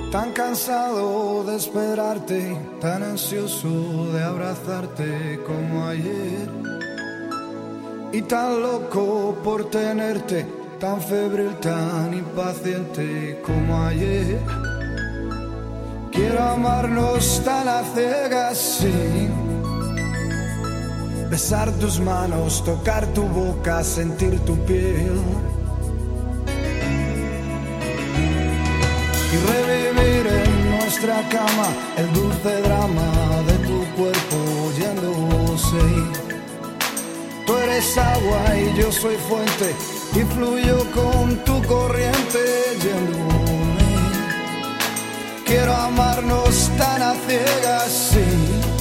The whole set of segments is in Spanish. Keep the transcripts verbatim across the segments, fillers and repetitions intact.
Tan cansado de esperarte, tan ansioso de abrazarte como ayer. Y tan loco por tenerte, tan febril, tan impaciente como ayer. Quiero amarnos tan a ciegas, sí. Besar tus manos, tocar tu boca, sentir tu piel. Y revivir en nuestra cama el dulce drama de tu cuerpo yéndose. Tú eres agua y yo soy fuente y fluyo con tu corriente yéndome. Quiero amarnos tan a ciegas, sí.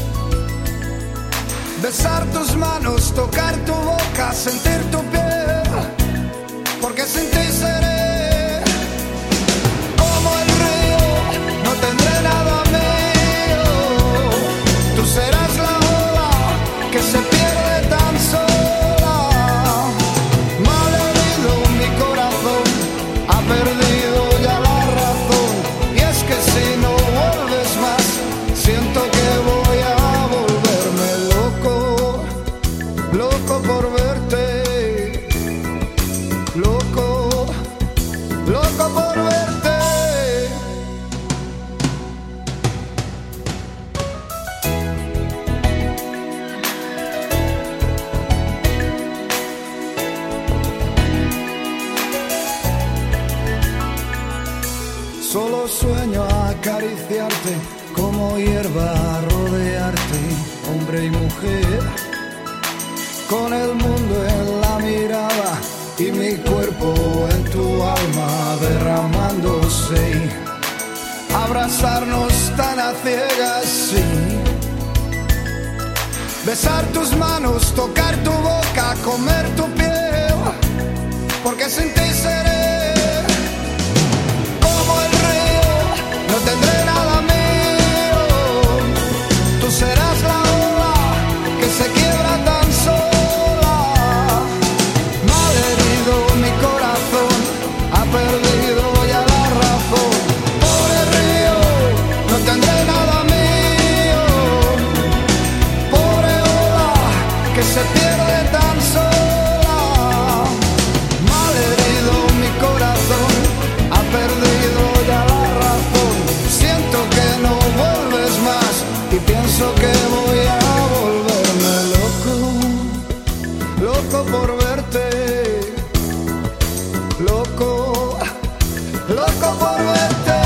Besar tus manos, tocar tu boca, sentir tu piel, porque sin ti seré como el río, no tendré nada mío. Tú serás la ola que se pierde tan sola. Malherido mi corazón, ha perdido ya la razón. Y es que si no vuelves más, siento que voy a volverme loco, loco por verte, loco, loco por verte. Solo sueño acariciarte, como hierba rodearte, hombre y mujer, con el mundo en la mirada y mi cuerpo en tu alma derramándose. Abrazarnos tan a ciegas, sí. Besar tus manos, tocar tu boca, comer tu piel, porque sin ti seré como el río, no tendré nada mío. Tú serás la ola que se quiebra tan sola. Malherido mi corazón, ha perdido ya la razón. Pobre río, no tendré nada mío. Pobre ola que se pierde tan sola. Malherido mi corazón, ha perdido ya la razón. Siento que no vuelves más y pienso que voy a volverme loco, loco por verte, loco, loco por verte.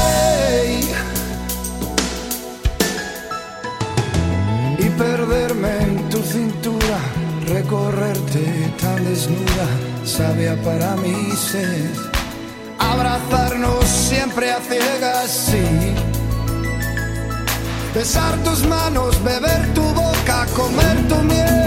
Y perderme en tu cintura, recorrerte tan desnuda, sabia para mi sed. Abrazarnos siempre a ciegas, sí. Besar tus manos, beber tu boca, comer tu miel.